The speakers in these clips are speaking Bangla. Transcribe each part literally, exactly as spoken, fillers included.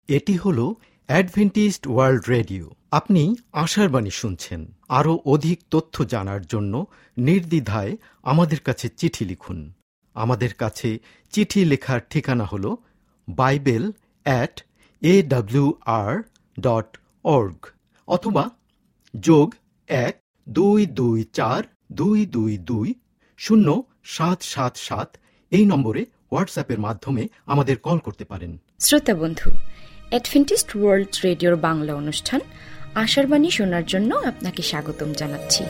এটি হলো অ্যাডভেন্টিস্ট ওয়ার্ল্ড রেডিও। আপনি আশার বাণী শুনছেন। আরও অধিক তথ্য জানার জন্য নির্দ্বিধায় আমাদের কাছে চিঠি লিখুন। আমাদের কাছে চিঠি লেখার ঠিকানা হল bible at A W R dot org অথবা যোগ এক দুই দুই চার দুই দুই দুই শূন্য সাত সাত সাত এই নম্বরে হোয়াটসঅ্যাপের মাধ্যমে আমাদের কল করতে পারেন। শ্রোতা বন্ধু, অ্যাডভেন্টিস্ট ওয়ার্ল্ড রেডিওর বাংলা অনুষ্ঠান আশার বাণী শোনার জন্য আপনাকে স্বাগতম জানাচ্ছি।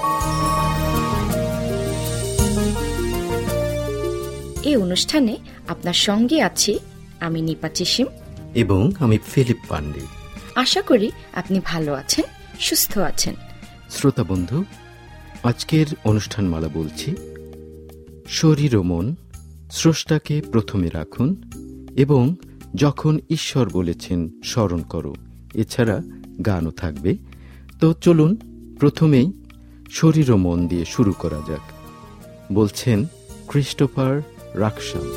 এই অনুষ্ঠানে আপনার সঙ্গে আছি আমি নিপা চিসিম এবং আমি ফিলিপ পান্ডে। আশা করি আপনি ভালো আছেন, সুস্থ আছেন। শ্রোতা বন্ধু, আজকের অনুষ্ঠানমালা বলছি শরীর ও মন স্রষ্টাকে প্রথমে রাখুন এবং যখন ঈশ্বর বলেছেন স্মরণ করো। এছাড়া গানও থাকবে। তো চলুন প্রথমেই শরীর ও মন দিয়ে শুরু করা যাক। বলছেন ক্রিস্টোফার রাকসাম।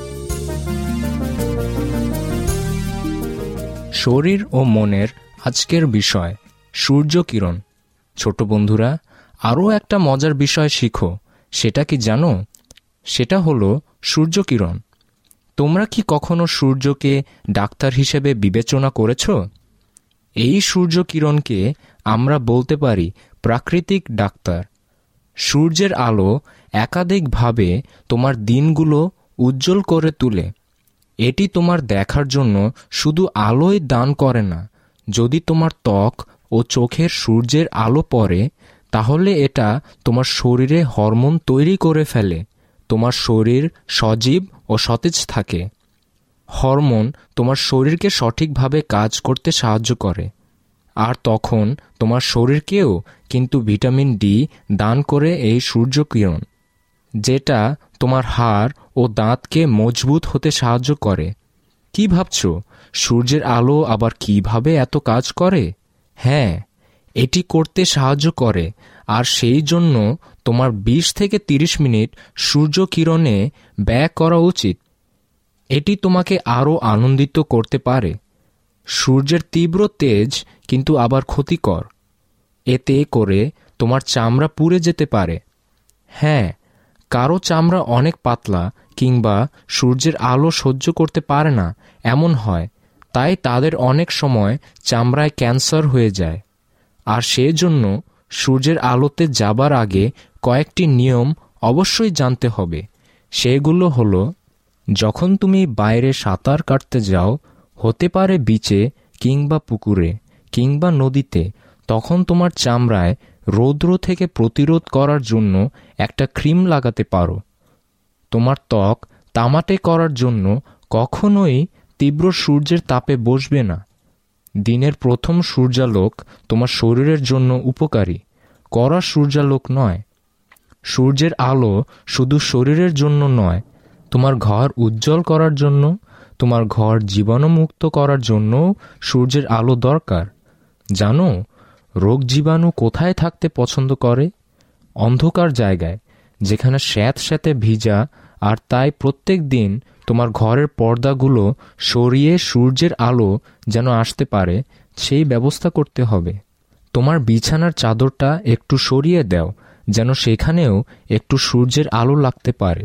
শরীর ও মনের আজকের বিষয় সূর্যকিরণ। ছোট বন্ধুরা, আরও একটা মজার বিষয় শিখো। সেটা কি জানো? সেটা হলো সূর্যকিরণ। তোমরা কি কখনো সূর্যকে ডাক্তার হিসেবে বিবেচনা করেছ? এই সূর্যকিরণকে আমরা বলতে পারি প্রাকৃতিক ডাক্তার। সূর্যের আলো একাধিকভাবে তোমার দিনগুলো উজ্জ্বল করে তোলে। এটি তোমার দেখার জন্য শুধু আলোই দান করে না। যদি তোমার ত্বক ও চোখের সূর্যের আলো পড়ে, তাহলে এটা তোমার শরীরে হরমোন তৈরি করে ফেলে। তোমার শরীর সজীব ও সতেজ থাকে। হরমোন তোমার শরীরকে সঠিকভাবে কাজ করতে সাহায্য করে। আর তখন তোমার শরীরকেও কিন্তু ভিটামিন ডি দান করে এই সূর্যকিরণ, যেটা তোমার হাড় ও দাঁতকে মজবুত হতে সাহায্য করে। কি ভাবছ, সূর্যের আলো আবার কিভাবে এত কাজ করে? হ্যাঁ, এটি করতে সাহায্য করে। আর সেই জন্য তোমার বিশ থেকে তিরিশ মিনিট সূর্যকিরণে ব্যয় করা উচিত। এটি তোমাকে আরও আনন্দিত করতে পারে। সূর্যের তীব্র তেজ কিন্তু আবার ক্ষতিকর। এতে করে তোমার চামড়া পুড়ে যেতে পারে। হ্যাঁ, কারো চামড়া অনেক পাতলা কিংবা সূর্যের আলো সহ্য করতে পারে না, এমন হয়। তাই তাদের অনেক সময় চামড়ায় ক্যান্সার হয়ে যায়। আর সেজন্য সূর্যের আলোতে যাবার আগে কয়েকটি নিয়ম অবশ্যই জানতে হবে। সেগুলো হলো, যখন তুমি বাইরে সাঁতার কাটতে যাও, হতে পারে বিচে কিংবা পুকুরে কিংবা নদীতে, তখন তোমার চামড়ায় রৌদ্র থেকে প্রতিরোধ করার জন্য একটা ক্রিম লাগাতে পারো। তোমার ত্বক তামাটে করার জন্য কখনোই তীব্র সূর্যের তাপে বসবে না। দিনের প্রথম সূর্যালোক তোমার শরীরের জন্য উপকারী, কড়া সূর্যালোক নয়। সূর্যের আলো শুধু শরীরের জন্য নয়, তোমার ঘর উজ্জ্বল করার জন্য, তোমার ঘর জীবাণুমুক্ত করার জন্য সূর্যের আলো দরকার। জানো, রোগ জীবাণু কোথায় থাকতে পছন্দ করে? অন্ধকার জায়গায়, যেখানে স্যাঁতস্যাঁতে ভিজা। আর তাই প্রত্যেক দিন তোমার ঘরের পর্দাগুলো সরিয়ে সূর্যের আলো যেন আসতে পারে, সেই ব্যবস্থা করতে হবে। তোমার বিছানার চাদরটা একটু সরিয়ে দাও, যেন সেখানেও একটু সূর্যের আলো লাগতে পারে।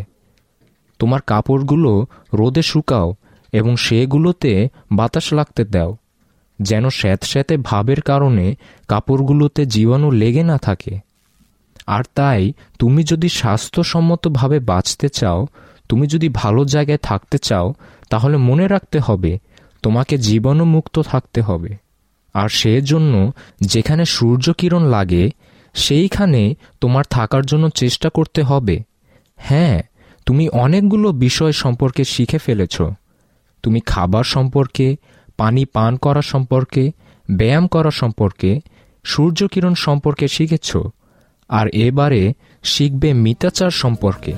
তোমার কাপড়গুলো রোদে শুকাও এবং সেগুলোতে বাতাস লাগতে দাও, যেন স্যাঁতস্যাঁতে ভাবের কারণে কাপড়গুলোতে জীবাণু লেগে না থাকে। আর তাই তুমি যদি স্বাস্থ্যসম্মতভাবে বাঁচতে চাও, তুমি যদি ভালো জায়গায় থাকতে চাও, তাহলে মনে রাখতে হবে তোমাকে জীবাণুমুক্ত থাকতে হবে। আর সেজন্য যেখানে সূর্যকিরণ লাগে সেইখানে তোমার থাকার জন্য চেষ্টা করতে হবে। হ্যাঁ, তুমি অনেকগুলো বিষয় সম্পর্কে শিখে ফেলেছ। তুমি খাবার সম্পর্কে, পানি পান করা সম্পর্কে, ব্যায়াম করা সম্পর্কে, সূর্যকিরণ সম্পর্কে শিখেছ। আর এবারে শিখবে মিতাচার সম্পর্কে।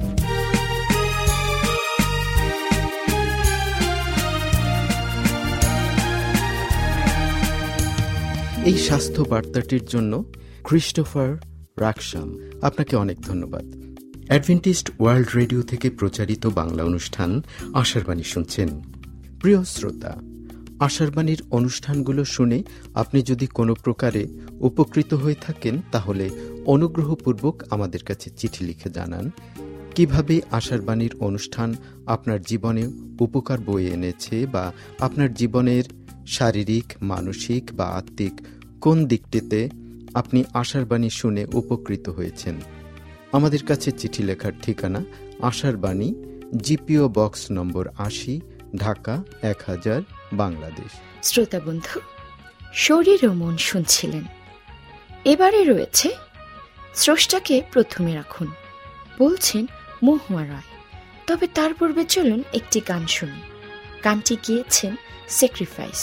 এই স্বাস্থ্য বার্তাটির জন্য ক্রিস্টোফার রাকসাম, আপনাকে অনেক ধন্যবাদ। অ্যাডভেন্টিস্ট ওয়ার্ল্ড রেডিও থেকে প্রচারিত বাংলা অনুষ্ঠান আশার বাণী শুনছেন। প্রিয় শ্রোতা, আশারবাণীর অনুষ্ঠানগুলো শুনে আপনি যদি কোনো প্রকারে উপকৃত হয়ে থাকেন, তাহলে অনুগ্রহপূর্বক আমাদের কাছে চিঠি লিখে জানান কিভাবে আশারবাণীর অনুষ্ঠান আপনার জীবনে উপকার বয়ে এনেছে, বা আপনার জীবনের শারীরিক, মানসিক বা আত্মিক কোন দিকটিতে আপনি আশারবাণী শুনে উপকৃত হয়েছেন। আমাদের কাছে চিঠি লেখার ঠিকানা আশারবাণী, জিপিও বক্স নম্বর আশি, ঢাকা এক হাজার, বাংলাদেশ। শ্রোতা বন্ধু, শরীর ও মন শুনছিলেন। এবারে রয়েছে স্রষ্টাকে প্রথমে রাখুন, বলছেন মহুয়া রায়। তবে তার পূর্বে চলুন একটি গান শুনি। গানটি গিয়েছেন স্যাক্রিফাইস।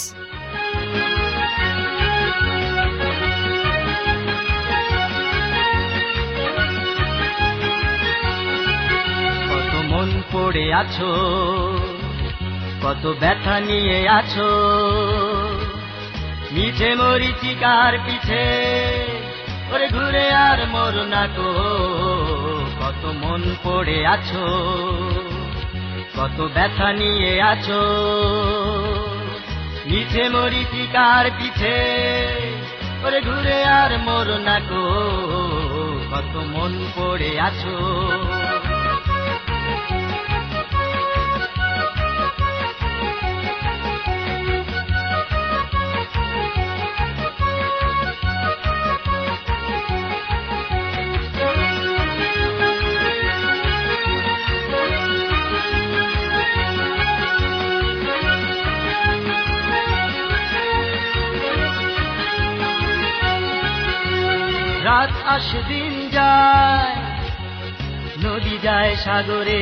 কত মন পড়ে আছো, কত ব্যথা নিয়ে আছো, মিছে মরিচিকার পিছে ওরে ঘুরে আর মরো না গো। কত মন পড়ে আছো, কত ব্যথা নিয়ে আছো, মিছে মরিচিকার পিছে ওরে ঘুরে আর মরো না গো। কত মন পড়ে আছো। রাত আসে দিন যায়, নদী যায় সাগরে,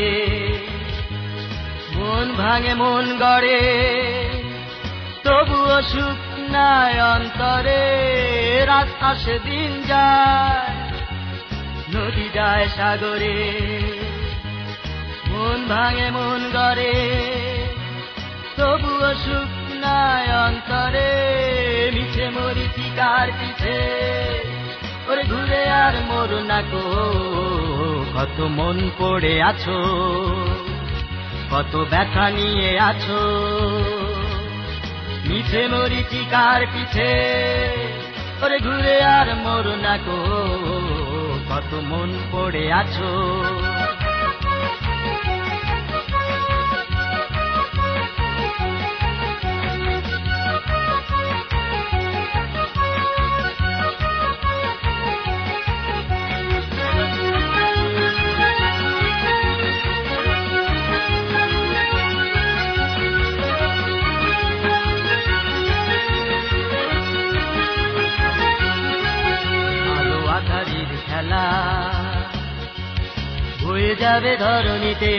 মন ভাঙে মন গড়ে, তবুও সুখ নাই অন্তরে। রাত আসে দিন যায়, নদী যায় সাগরে, মন ভাঙে মন গড়ে, তবুও সুখ নাই অন্তরে। মিছে মরিচিকার পিছে ওরে ঘুরে আর মরো না গো। কত মন পড়ে আছো, কত ব্যথা নিয়ে আছো, মিছে মরিচিকার পিছে ওরে ঘুরে আর মরো না গো। কত মন পড়ে আছো। হয়ে যাবে ধরণীতে,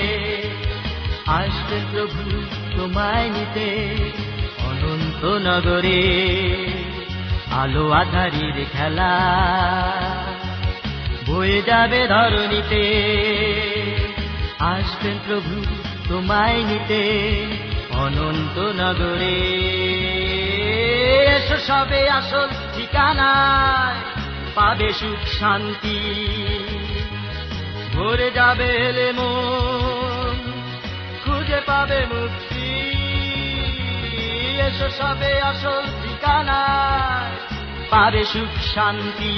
আসবে প্রভু তোমায় নিতে অনন্ত নগরে। আলো আধারির খেলা বয়ে যাবে ধরণীতে, আসবেন প্রভু তোমায় নিতে অনন্ত নগরে। এসো সবে আসল ঠিকানায়, পাবে সুখ শান্তি, ভরে যাবে এলে মন, খুঁজে পাবে মুক্তি। এসো সবে আসল ঠিকানায়, পাবে সুখ শান্তি,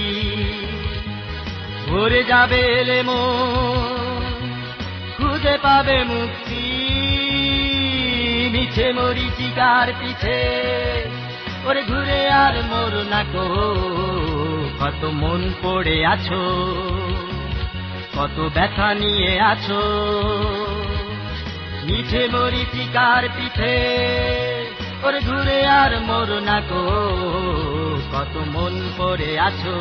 ভরে যাবে এলে মন, খুঁজে পাবে মুক্তি। মিছে মরিচিকার পিছে ওরে ঘুরে আর মরো না গো। কত মন পড়ে আছো, কত ব্যথা নিয়ে আছো, মিছে মরিচিকার পিছে ওরে ঘুরে আর মরো না গো। কত মন পড়ে আছো।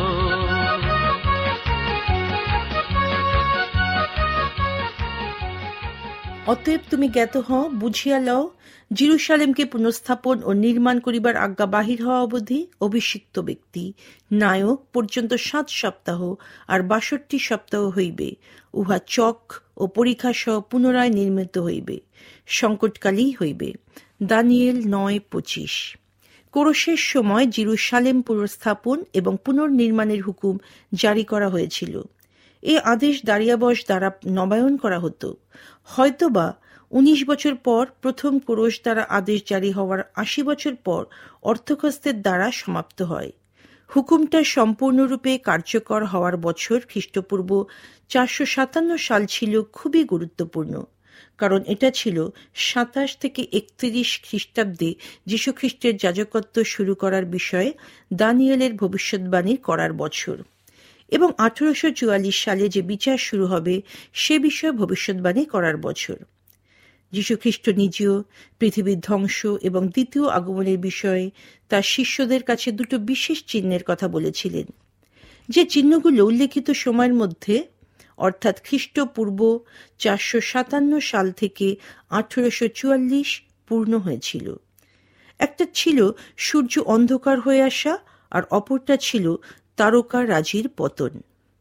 অতএব তুমি জ্ঞাত হও, বুঝিয়া লও, জেরুসালেমকে পুনঃস্থাপন ও নির্মাণ করিবার আজ্ঞা বাহির হওয়া অবধি অভিষিক্ত ব্যক্তি নায়ক পর্যন্ত সাত সপ্তাহ আর বাষট্টি সপ্তাহ হইবে। উহা চক ও পরীক্ষা সহ পুনরায় নির্মিত হইবে, সংকটকালেই হইবে। দানিয়েল নয় পঁচিশ। কোরশের সময় জেরুসালেম পুনঃস্থাপন এবং পুনর্নির্মাণের হুকুম জারি করা হয়েছিল। এ আদেশ দারিয়াবশ দ্বারা নবায়ন করা হতো। হয়তোবা উনিশ বছর পর প্রথম কোরস দ্বারা আদেশ জারি হওয়ার আশি বছর পর অর্থকস্তের দ্বারা সমাপ্ত হয়। হুকুমটা সম্পূর্ণরূপে কার্যকর হওয়ার বছর খ্রিস্টপূর্ব চারশো সাতান্ন সাল ছিল খুবই গুরুত্বপূর্ণ, কারণ এটা ছিল সাতাশ থেকে একত্রিশ খ্রিস্টাব্দে যীশুখ্রিস্টের যাজকত্ব শুরু করার বিষয়ে দানিয়েলের ভবিষ্যৎবাণী করার বছর, এবং আঠারোশো চুয়াল্লিশ সালে যে বিচার শুরু হবে সে বিষয়ে ভবিষ্যৎবাণী করার বছর। যীশুখ্রিস্ট নিজেও পৃথিবীর ধ্বংস এবং দ্বিতীয় আগমনের বিষয়ে তার শিষ্যদের কাছে দুটো বিশেষ চিহ্নের কথা বলেছিলেন, যে চিহ্নগুলো উল্লেখিত সময়ের মধ্যে অর্থাৎ খ্রিস্টপূর্ব চারশো সাতান্ন সাল থেকে আঠারোশো চুয়াল্লিশ পূর্ণ হয়েছিল। একটা ছিল সূর্য অন্ধকার হয়ে আসা, আর অপরটা ছিল তারকা রাজির পতন।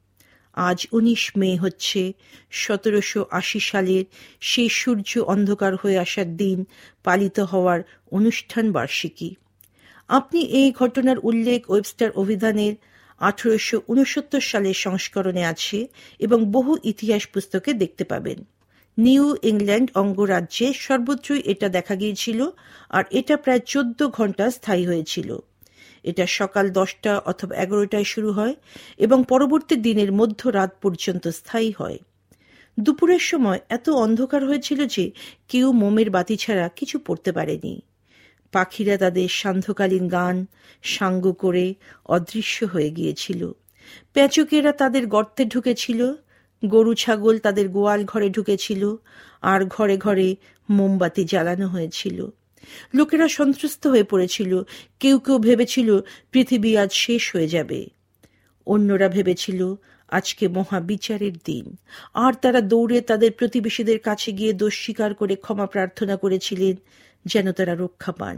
আজ উনিশ মে হচ্ছে সতেরোশো আশি সালের সেই সূর্য অন্ধকার হয়ে আসার দিন পালিত হওয়ার অনুষ্ঠান বার্ষিকী। আপনি এই ঘটনার উল্লেখ ওয়েবস্টার অভিধানের আঠারোশো উনসত্তর সালের সংস্করণে আছে এবং বহু ইতিহাস পুস্তকে দেখতে পাবেন। নিউ ইংল্যান্ড অঙ্গরাজ্যে সর্বত্রই এটা দেখা গিয়েছিল, আর এটা প্রায় চোদ্দ ঘন্টা স্থায়ী হয়েছিল। এটা সকাল দশটা অথবা এগারোটায় শুরু হয় এবং পরবর্তী দিনের মধ্যরাত পর্যন্ত স্থায়ী হয়। দুপুরের সময় এত অন্ধকার হয়েছিল যে কেউ মোমের বাতি ছাড়া কিছু পড়তে পারেনি। পাখিরা তাদের সান্ধ্যকালীন গান সাঙ্গ করে অদৃশ্য হয়ে গিয়েছিল। পেঁচকেরা তাদের গর্তে ঢুকেছিল, গরু ছাগল তাদের গোয়াল ঘরে ঢুকেছিল, আর ঘরে ঘরে মোমবাতি জ্বালানো হয়েছিল। লোকেরা সন্ত্রস্ত হয়ে পড়েছিল। কেউ কেউ ভেবেছিল পৃথিবী আজ শেষ হয়ে যাবে, অন্যরা ভেবেছিল আজকে মহাবিচারের দিন, আর তারা দৌড়ে তাদের প্রতিবেশীদের কাছে গিয়ে দোষ স্বীকার করে ক্ষমা প্রার্থনা করেছিলেন যেন তারা রক্ষা পান।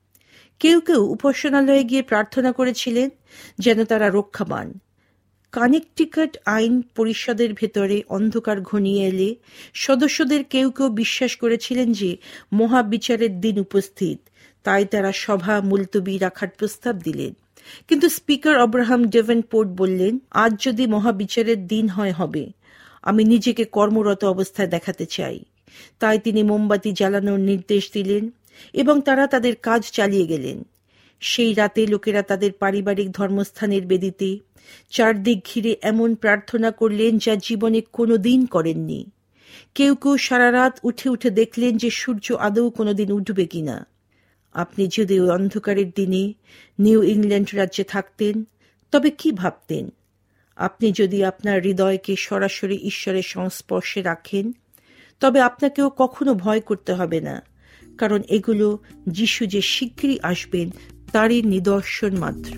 কেউ কেউ উপাসনালয়ে গিয়ে প্রার্থনা করেছিলেন যেন তারা রক্ষা পান। কানেকটিকাট আইন পরিষদের ভেতরে অন্ধকার ঘনিয়ে এলে সদস্যদের কেউ কেউ বিশ্বাস করেছিলেন যে মহাবিচারের দিন উপস্থিত, তাই তারা সভা মুলতবি রাখার প্রস্তাব দিলেন। কিন্তু স্পিকার আব্রাহাম ডেভেনপোর্ট বললেন, আজ যদি মহাবিচারের দিন হয় হবে, আমি নিজেকে কর্মরত অবস্থায় দেখাতে চাই। তাই তিনি মোমবাতি জ্বালানোর নির্দেশ দিলেন এবং তারা তাদের কাজ চালিয়ে গেলেন। সেই রাতে লোকেরা তাদের পারিবারিক ধর্মস্থানের বেদিতে চারদিক ঘিরে এমন প্রার্থনা করলেন যা জীবনে কোনোদিন করেননি। কেউ কেউ সারা রাত উঠে উঠে দেখলেন যে সূর্য আদৌ কোনোদিন উঠবে কিনা। আপনি যদি ওই অন্ধকারের দিনে নিউ ইংল্যান্ড রাজ্যে থাকতেন তবে কি ভাবতেন? আপনি যদি আপনার হৃদয়কে সরাসরি ঈশ্বরের সংস্পর্শে রাখেন তবে আপনাকেও কখনো ভয় করতে হবে না, কারণ এগুলো যিশু যে শীঘ্রই আসবেন তারই নিদর্শন মাত্র।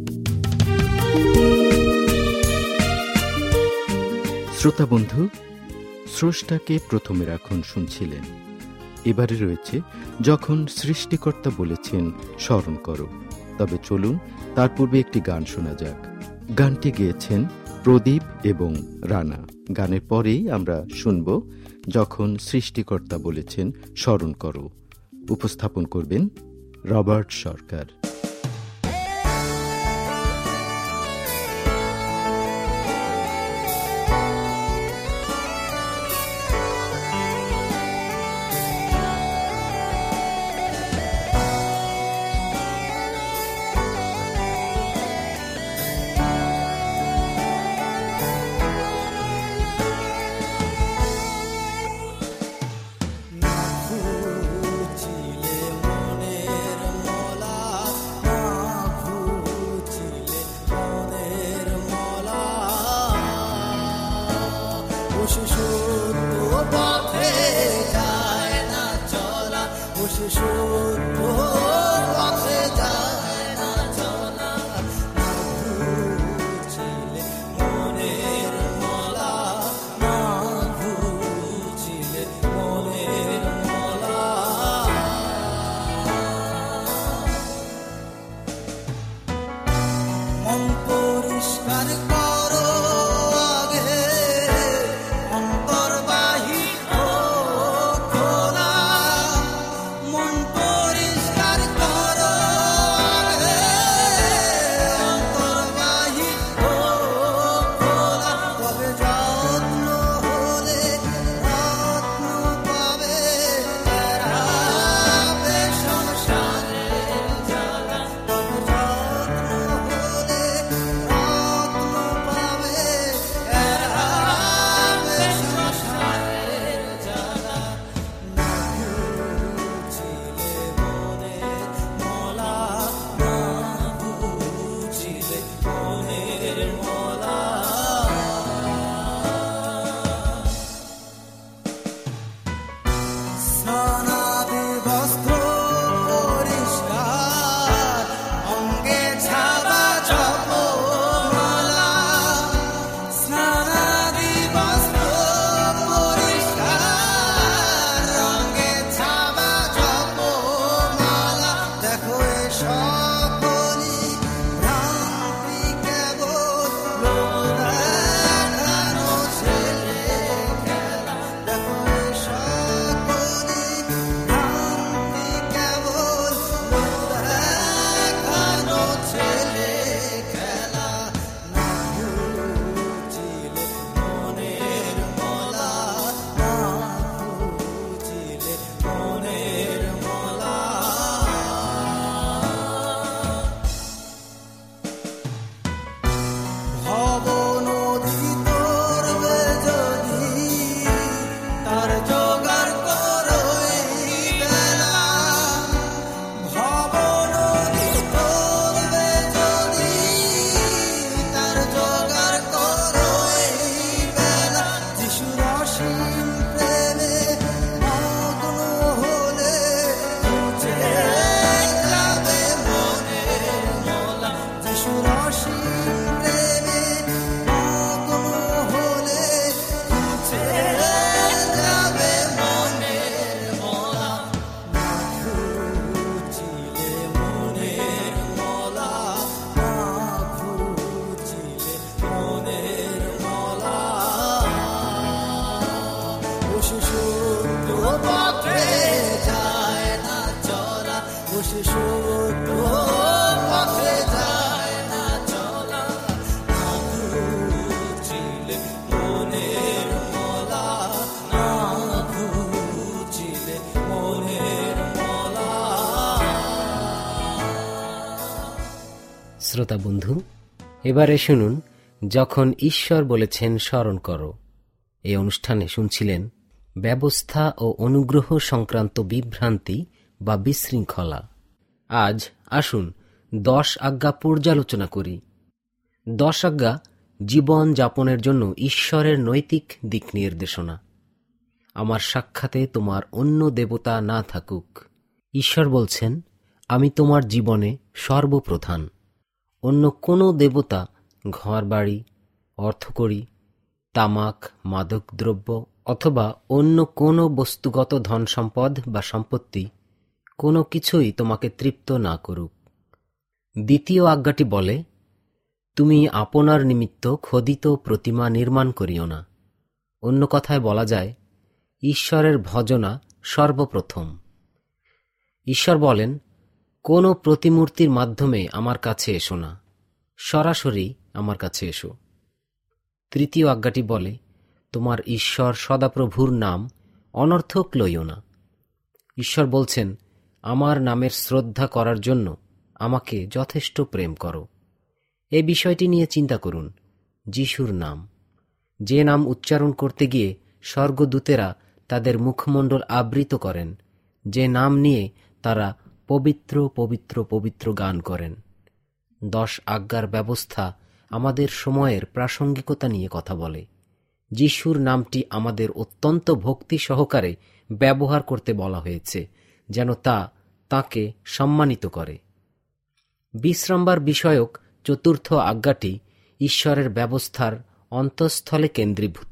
শ্রোতা বন্ধু, স্রষ্টাকে প্রথমে রাখুন শুনছিলেন। এবারে রয়েছে যখন সৃষ্টিকর্তা বলেছেন স্মরণ করো। তবে চলুন তার পূর্বে একটি গান শোনা যাক। গানটি গেয়েছেন প্রদীপ এবং রানা। গানের পরেই আমরা শুনব যখন সৃষ্টিকর্তা বলেছেন স্মরণ করো। উপস্থাপন করবেন রবার্ট সরকার। যত্ন হলে রত্ন পাবে। শ্রোতা বন্ধু, এবারে শুনুন যখন ঈশ্বর বলেছেন স্মরণ করো। এই অনুষ্ঠানে শুনছিলেন ব্যবস্থা ও অনুগ্রহ সংক্রান্ত বিভ্রান্তি বা বিশৃঙ্খলা। আজ আসুন দশ আজ্ঞা পর্যালোচনা করি। দশ আজ্ঞা জীবন যাপনের জন্য ঈশ্বরের নৈতিক দিক নির্দেশনা। আমার সাক্ষাতে তোমার অন্য দেবতা না থাকুক। ঈশ্বর বলছেন, আমি তোমার জীবনে সর্বপ্রধান। অন্য কোনো দেবতা ঘরবাড়ি, অর্থকড়ি, তামাক, মাদকদ্রব্য অথবা অন্য কোনো বস্তুগত ধন সম্পদ বা সম্পত্তি কোনো কিছুই তোমাকে তৃপ্ত না করুক। দ্বিতীয় আজ্ঞাটি বলে, তুমি আপনার নিমিত্ত খোদিত প্রতিমা নির্মাণ করিও না। অন্য কথায় বলা যায়, ঈশ্বরের ভজনা সর্বপ্রথম। ঈশ্বর বলেন, কোনো প্রতিমূর্তির মাধ্যমে আমার কাছে এসো না, সরাসরি আমার কাছে এসো। তৃতীয় আজ্ঞাটি বলে, তোমার ঈশ্বর সদাপ্রভুর নাম অনর্থক লইও না। ঈশ্বর বলছেন, আমার নামের শ্রদ্ধা করার জন্য আমাকে যথেষ্ট প্রেম করো। এই বিষয়টি নিয়ে চিন্তা করুন। যিশুর নাম, যে নাম উচ্চারণ করতে গিয়ে স্বর্গদূতেরা তাদের মুখমণ্ডল আবৃত করেন, যে নাম নিয়ে তারা পবিত্র পবিত্র পবিত্র গান করেন। দশ আজ্ঞার ব্যবস্থা আমাদের সময়ের প্রাসঙ্গিকতা নিয়ে কথা বলে। যিশুর নামটি আমাদের অত্যন্ত ভক্তি সহকারে ব্যবহার করতে বলা হয়েছে, যেন তা তাঁকে সম্মানিত করে। বিশ্রামবার বিষয়ক চতুর্থ আজ্ঞাটি ঈশ্বরের ব্যবস্থার অন্তঃস্থলে কেন্দ্রীভূত।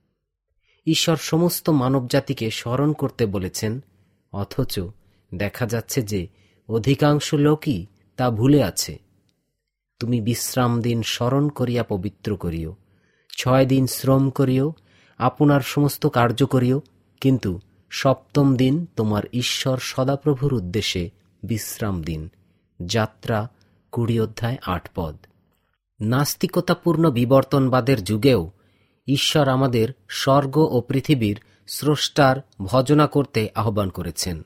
ঈশ্বর সমস্ত মানবজাতিকে স্মরণ করতে বলেছেন, অথচ দেখা যাচ্ছে যে অধিকাংশ লোকই তা ভুলে আছে। তুমি বিশ্রাম দিন স্মরণ করিয়া পবিত্র করিও, ছয় দিন শ্রম করিও, আপনার সমস্ত কার্য করিও, কিন্তু সপ্তম দিন তোমার ঈশ্বর সদাপ্রভুর উদ্দেশ্যে বিশ্রাম দিন। যাত্রা কুড়ি অধ্যায় আট পদ। নাস্তিকতাপূর্ণ বিবর্তনবাদের যুগেও ঈশ্বর আমাদের স্বর্গ ও পৃথিবীর স্রষ্টার ভজনা করতে আহ্বান করেছেন।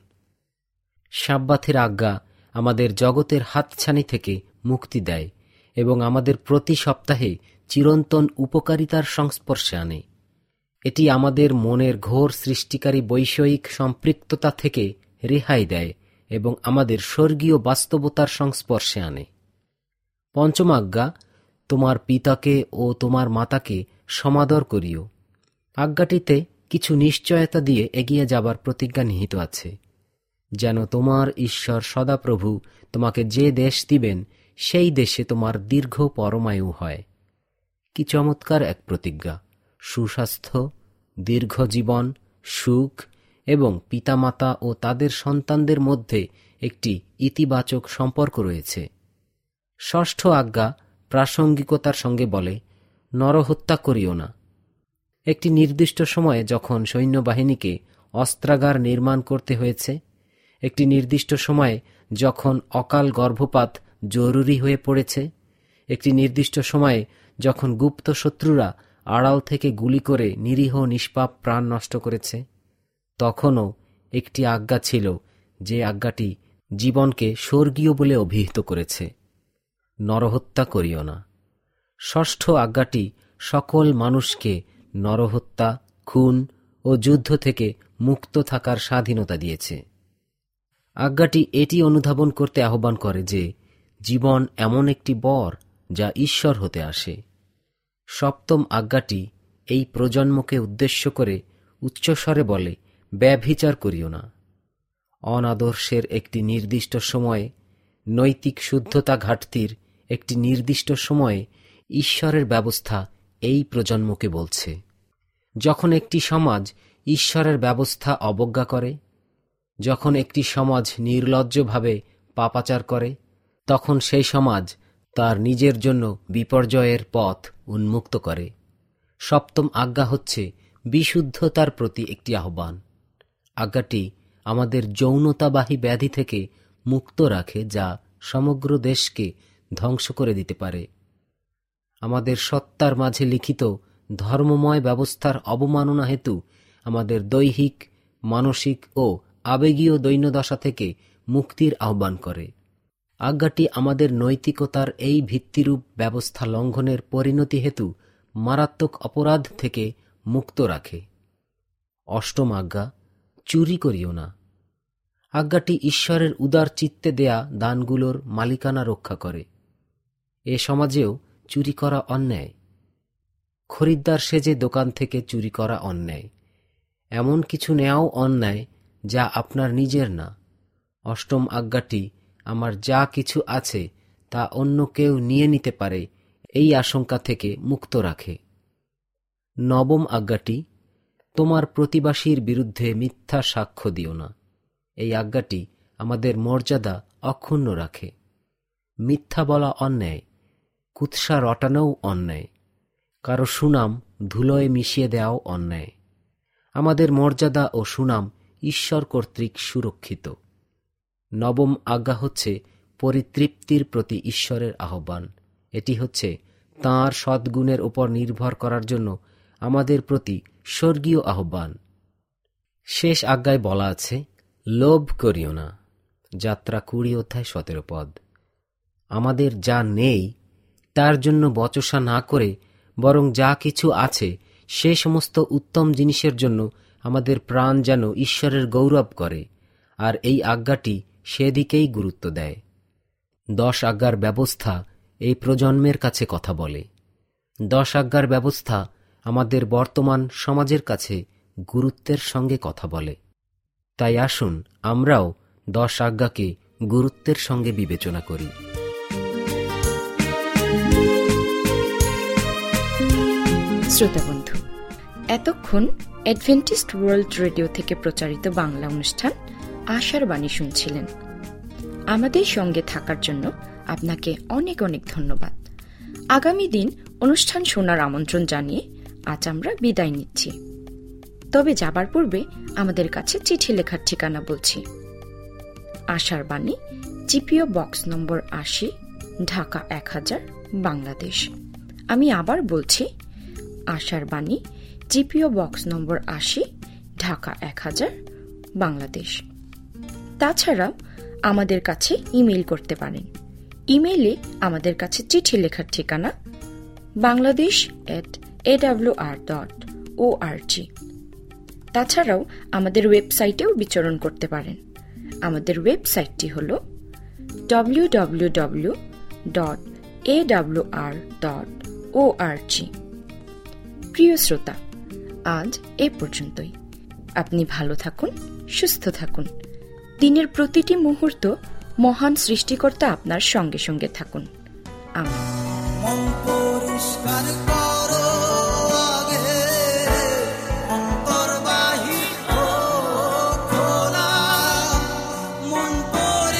সাব্বাতের আজ্ঞা আমাদের জগতের হাতছানি থেকে মুক্তি দেয় এবং আমাদের প্রতি সপ্তাহে চিরন্তন উপকারিতার সংস্পর্শে আনে। এটি আমাদের মনের ঘোর সৃষ্টিকারী বৈষয়িক সম্পৃক্ততা থেকে রেহাই দেয় এবং আমাদের স্বর্গীয় বাস্তবতার সংস্পর্শে আনে। পঞ্চম আজ্ঞা, তোমার পিতাকে ও তোমার মাতাকে সমাদর করিও। আজ্ঞাটিতে কিছু নিশ্চয়তা দিয়ে এগিয়ে যাবার প্রতিজ্ঞা নিহিত আছে, যেন তোমার ঈশ্বর সদাপ্রভু তোমাকে যে দেশ দিবেন সেই দেশে তোমার দীর্ঘ পরমায়ু হয়। কি চমৎকার এক প্রতিজ্ঞা! সুস্বাস্থ্য, দীর্ঘ জীবন, সুখ এবং পিতামাতা ও তাদের সন্তানদের মধ্যে একটি ইতিবাচক সম্পর্ক রয়েছে। ষষ্ঠ আজ্ঞা প্রাসঙ্গিকতার সঙ্গে বলে, নরহত্যা করিও না। একটি নির্দিষ্ট সময়ে যখন সৈন্যবাহিনীকে অস্ত্রাগার নির্মাণ করতে হয়েছে, একটি নির্দিষ্ট সময়ে যখন অকাল গর্ভপাত জরুরি হয়ে পড়েছে, একটি নির্দিষ্ট সময়ে যখন গুপ্ত শত্রুরা আড়াল থেকে গুলি করে নিরীহ নিষ্পাপ প্রাণ নষ্ট করেছে, তখনও একটি আজ্ঞা ছিল যে আজ্ঞাটি জীবনকে স্বর্গীয় বলে অভিহিত করেছে, নরহত্যা করিও না। ষষ্ঠ আজ্ঞাটি সকল মানুষকে নরহত্যা, খুন ও যুদ্ধ থেকে মুক্ত থাকার স্বাধীনতা দিয়েছে। আজ্ঞাটি এটি অনুধাবন করতে আহ্বান করে যে জীবন এমন একটি বর যা ঈশ্বর হতে আসে। সপ্তম আজ্ঞাটি এই প্রজন্মকে উদ্দেশ্য করে উচ্চস্বরে বলে, ব্যভিচার করিও না। অনাদর্শের একটি নির্দিষ্ট সময়ে, নৈতিক শুদ্ধতা ঘাটতির একটি নির্দিষ্ট সময়ে ঈশ্বরের ব্যবস্থা এই প্রজন্মকে বলছে। যখন একটি সমাজ ঈশ্বরের ব্যবস্থা অবজ্ঞা করে, যখন একটি সমাজ নির্লজ্জভাবে পাপাচার করে, তখন সেই সমাজ তার নিজের জন্য বিপর্যয়ের পথ উন্মুক্ত করে। সপ্তম আজ্ঞা হচ্ছে বিশুদ্ধতার প্রতি একটি আহ্বান। আজ্ঞাটি আমাদের যৌনতাবাহী ব্যাধি থেকে মুক্ত রাখে, যা সমগ্র দেশকে ধ্বংস করে দিতে পারে। আমাদের সত্তার মাঝে লিখিত ধর্মময় ব্যবস্থার অবমাননা হেতু আমাদের দৈহিক, মানসিক ও আবেগীয় দৈন্যদশা থেকে মুক্তির আহ্বান করে। আজ্ঞাটি আমাদের নৈতিকতার এই ভিত্তিরূপ ব্যবস্থা লঙ্ঘনের পরিণতি হেতু মারাত্মক অপরাধ থেকে মুক্ত রাখে। অষ্টম আজ্ঞা, চুরি করিও না। আজ্ঞাটি ঈশ্বরের উদার চিত্তে দেয়া দানগুলোর মালিকানা রক্ষা করে। এ সমাজেও চুরি করা অন্যায়। খরিদ্দার সেজে দোকান থেকে চুরি করা অন্যায়। এমন কিছু নেওয়াও অন্যায় যা আপনার নিজের না। অষ্টম আজ্ঞাটি আমার যা কিছু আছে তা অন্য কেউ নিয়ে নিতে পারে এই আশঙ্কা থেকে মুক্ত রাখে। নবম আজ্ঞাটি, তোমার প্রতিবাসীর বিরুদ্ধে মিথ্যা সাক্ষ্য দিও না। এই আজ্ঞাটি আমাদের মর্যাদা অক্ষুণ্ণ রাখে। মিথ্যা বলা অন্যায়, কুৎসা রটানোও অন্যায়, কারো সুনাম ধুলোয় মিশিয়ে দেওয়াও অন্যায়। আমাদের মর্যাদা ও সুনাম ঈশ্বর কর্তৃক সুরক্ষিত। নবম আজ্ঞা হচ্ছে পরিতৃপ্তির প্রতি ঈশ্বরের আহ্বান। এটি হচ্ছে তাঁর সদ্গুণের উপর নির্ভর করার জন্য আমাদের প্রতি স্বর্গীয় আহ্বান। শেষ আজ্ঞায় বলা আছে, লোভ করিও না। যাত্রা কুড়ি অধ্যায় সতেরো পদ। আমাদের যা নেই তার জন্য বচসা না করে, বরং যা কিছু আছে সে সমস্ত উত্তম জিনিসের জন্য আমাদের প্রাণ যেন ঈশ্বরের গৌরব করে, আর এই আজ্ঞাটি সেদিকেই গুরুত্ব দেয়। দশ আজ্ঞার ব্যবস্থা এই প্রজন্মের কাছে কথা বলে। দশ আজ্ঞার ব্যবস্থা আমাদের বর্তমান সমাজের কাছে গুরুত্বের সঙ্গে কথা বলে। তাই আসুন আমরাও দশ আজ্ঞাকে গুরুত্বের সঙ্গে বিবেচনা করি। শ্রোতা বন্ধু, এতক্ষণ অ্যাডভেন্টিস্ট ওয়ার্ল্ড রেডিও থেকে প্রচারিত বাংলা অনুষ্ঠান আশার বাণী শুনছিলেন। আমাদের সঙ্গে থাকার জন্য আপনাকে অনেক অনেক ধন্যবাদ। আগামী দিন অনুষ্ঠান শোনার আমন্ত্রণ জানিয়ে আজ আমরা বিদায় নিচ্ছি। তবে যাবার পূর্বে আমাদের কাছে চিঠি লেখার ঠিকানা বলছি। আশার বাণী, জিপিও বক্স নম্বর আশি, ঢাকা এক হাজার, বাংলাদেশ। আমি আবার বলছি, আশার বাণী, জিপিও বক্স নম্বর আশি, ঢাকা এক হাজার, বাংলাদেশ। তাছাড়াও আমাদের কাছে ইমেইল করতে পারেন। ইমেইলে আমাদের কাছে চিঠি লেখার ঠিকানা Bangladesh at A W R dot O R G. তাছাড়াও আমাদের ওয়েবসাইটেও বিচরণ করতে পারেন। আমাদের ওয়েবসাইটটি হল W W W dot A W R dot O R G. প্রিয় শ্রোতা, আজ এ পর্যন্তই। আপনি ভালো থাকুন, সুস্থ থাকুন। দিনের প্রতিটি মুহূর্ত মহান সৃষ্টিকর্তা আপনার সঙ্গে সঙ্গে থাকুন। আমিন। মন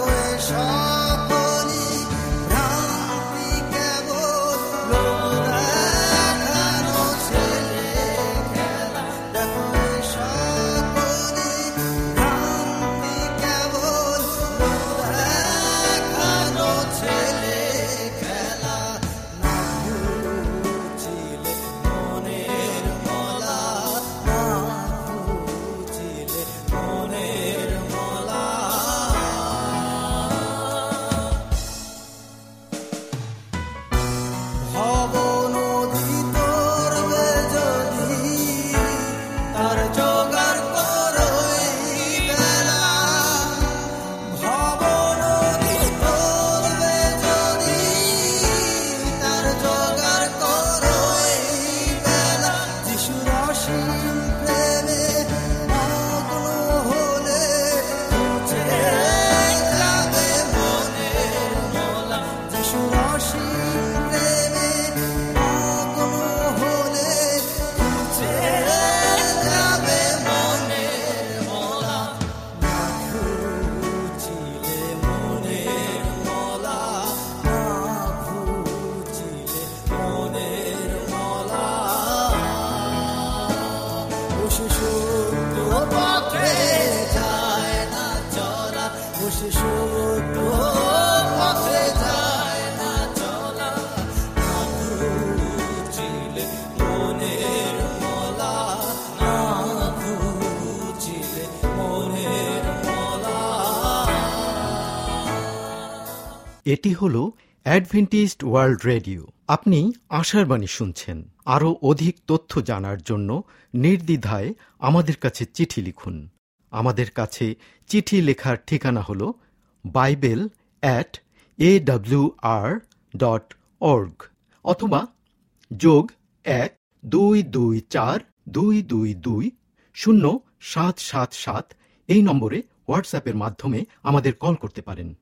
এটি হল অ্যাডভেন্টিস্ট ওয়ার্ল্ড রেডিও। আপনি আশার বাণী শুনছেন। আরও অধিক তথ্য জানার জন্য নির্দ্বিধায় আমাদের কাছে চিঠি লিখুন। আমাদের কাছে চিঠি লেখার ঠিকানা হল bible at A W R dot org অথবা যোগ এক দুই দুই চার দুই দুই দুই শূন্য সাত সাত সাত এই নম্বরে হোয়াটসঅ্যাপের মাধ্যমে আমাদের কল করতে পারেন।